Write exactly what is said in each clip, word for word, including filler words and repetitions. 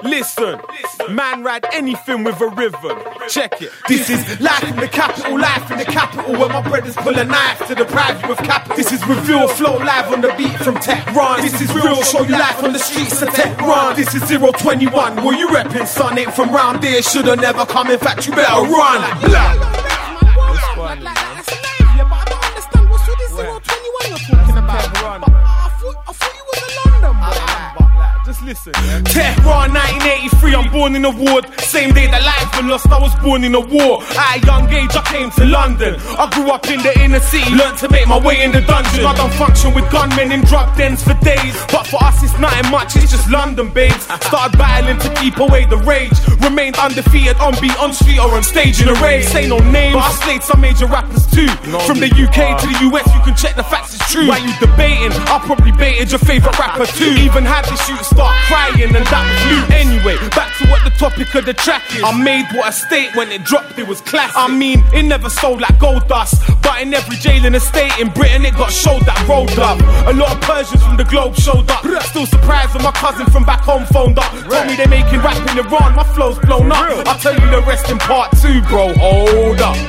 Listen, man ride anything with a rhythm. Check it. This is life in the capital, life in the capital, where my brothers pull a knife to the private with capital. This is reveal flow live on the beat from Tehran. This is real, show you life on the streets of Tehran. This is zero twenty-one, where you reppin', son, ain't from round there. Shoulda never come, in fact you better run. Blah. Just listen, yeah. Tehran nineteen eighty-three, I'm born in a ward. Same day that life was lost, I was born in a war. At a young age, I came to London. I grew up in the inner city, learned to make my way in the dungeon. I don't function with gunmen in drug dens for days, but for us it's nothing much, it's just London, babes. Started battling to keep away the rage. Remained undefeated on beat, on street or on stage in a raid. Say no names, but I slayed some major rappers too. From the U K to the U S, you can check the facts, it's true. Why you debating? I probably baited your favourite rapper too. Even had the shoot start crying and that was you. Anyway, back to what the topic of the track is. I made what I state when it dropped, it was classic. I mean, it never sold like gold dust, but in every jail in the state in Britain it got showed that rolled up. A lot of Persians from the globe showed up. Still surprised when my cousin from back home phoned up. Told me they making rap in Iran, my flow's blown up. I'll tell you the rest in part two, bro, hold up.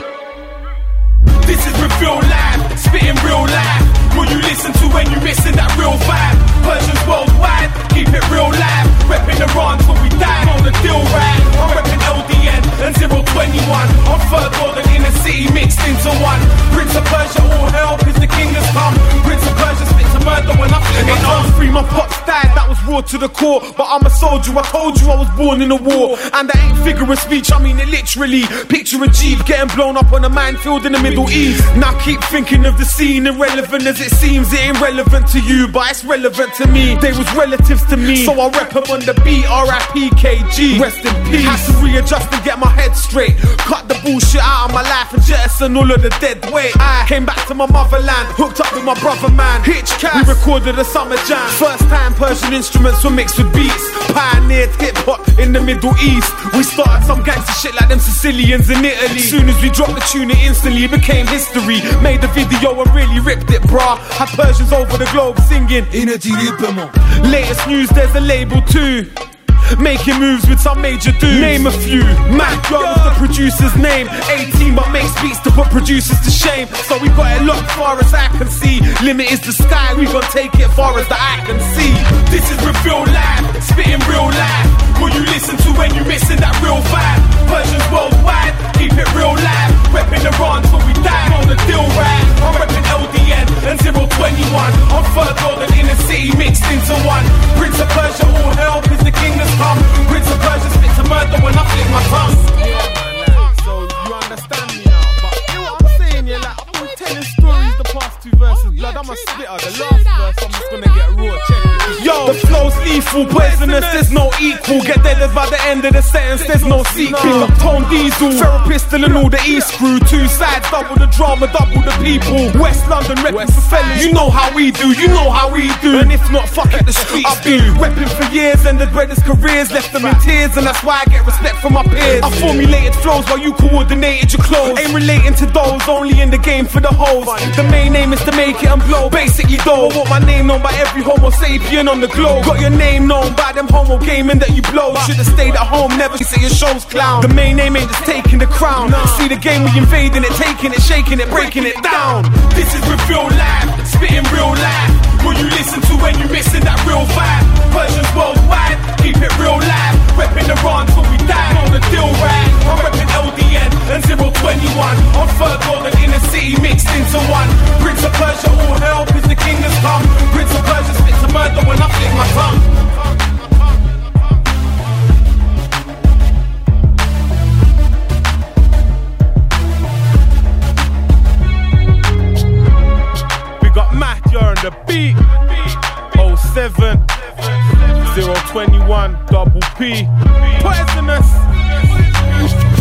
This is reveal live, spitting real life. Will you listen to when you missing that real vibe? Persians worldwide, keep it real live. Reppin' Iran till we die, on the deal right. I'm reppin' L D N and zero twenty-one. I'm third world and inner city mixed into one. Prince of Persia, all hell, cause the king has come. Prince of Persia spit to murder when I flip my tongue. Free, my pops died, that was raw to the core. But I'm a soldier, I told you I was born in a war. And that ain't figure of speech, I mean it literally. Picture a Jeep getting blown up on a minefield in the Middle East. Now keep thinking of the scene, irrelevant as it seems. It ain't relevant to you, but it's relevant to me. They was relatives to me, so I rep them on the beat. R I P K G, rest in peace. Had to readjust and get my head straight. Cut the bullshit out of my life and jettison all of the dead weight. I came back to my motherland, hooked up with my brother man, Hitch Cass. We recorded a summer jam. First time Persian instruments were mixed with beats. Pioneered hip hop in the Middle East. We started some gangster shit like them Sicilians in Italy. Soon as we dropped the tune, it instantly became history. Made the video and really ripped it, brah. Had Persians over the globe singing ineditablement. Latest news, there's a label too, making moves with some major dudes. Name a few. Mac Young is the producer's name. eighteen but makes beats to put producers to shame. So we got it locked far as I can see. Limit is the sky, we gon' take it far as the eye can see. This is reveal live, spitting real life. Will you listen to when you missing that real vibe? Persians worldwide, keep it real live. Reppin' Iran till we die, on the deal right. I'm reppin' L D N and zero twenty-one. I'm third world and inner city mixed into one. Prince of Persia, all hell, cause the king has come. Prince of Persia spit to murder when I flip my tongue. Yeah, man, like, so you understand me now. But you know what I'm saying, yeah, like, I've been telling stories the past two verses, oh, blood. I'm a spitter, the last verse, I'm just gonna get raw. Check it. Yo, the flow's lethal, poisonous, there's no equal. Get dead by the end of the sentence, there's no sequel. Pick up Tone Diesel, Feral Pistol and all the East crew. Two sides, double the drama, double the people. West London, reppin' for fellas. You know how we do, you know how we do. And if not, fuck it, the streets do. Reppin' for years, ended brothers' careers, left them in tears, and that's why I get respect from my peers. I formulated flows while you coordinated your clothes. Ain't relating to those, only in the game for the hoes. The main aim is to make it and blow. Basically though, I want my name known by every homo sapien on the globe. Got your name known by them homo gaming that you blow. Should've stayed at home, never say your show's clown. The main aim ain't just taking the crown. See the game, we invading it, taking it, shaking it, breaking it down. This is reveal live, spitting real life. Will you listen to when you missing that real vibe? Persians worldwide, keep it real live. Reppin' Iran till we die, on the deal right. I'm reppin' L D N and zero twenty-one. I'm third world and inner city mixed into one. Prince of Persia, all hell, cause the king has come. Prince of Persia spit to murder when I flip my tongue. You're on the beat. oh seven zero twenty-one double P. Poisonous.